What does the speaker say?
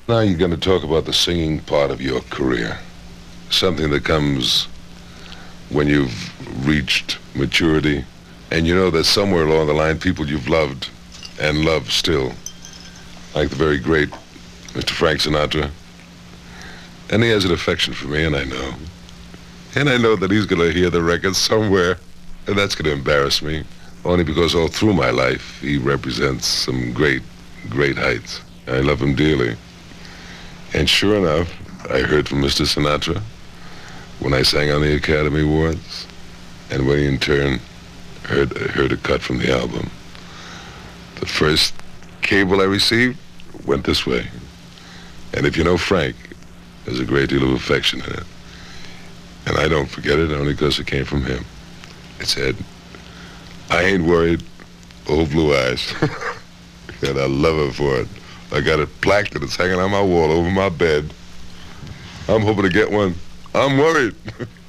Now you're going to talk about the singing part of your career. Something that comes when you've reached maturity, and you know that somewhere along the line, people you've loved and love still, like the very great Mr. Frank Sinatra. And he has an affection for me, and I know. And I know that he's going to hear the record somewhere, and that's going to embarrass me, only because all through my life, he represents some great, great heights. I love him dearly. And sure enough, I heard from Mr. Sinatra when I sang on the Academy Awards, and when he in turn heard a cut from the album. The first cable I received went this way. And if you know Frank, there's a great deal of affection in it. And I don't forget it only because it came from him. It said, "I ain't worried, old blue eyes." And I love her for it. I got a plaque that's hanging on my wall over my bed. I'm hoping to get one. I'm worried.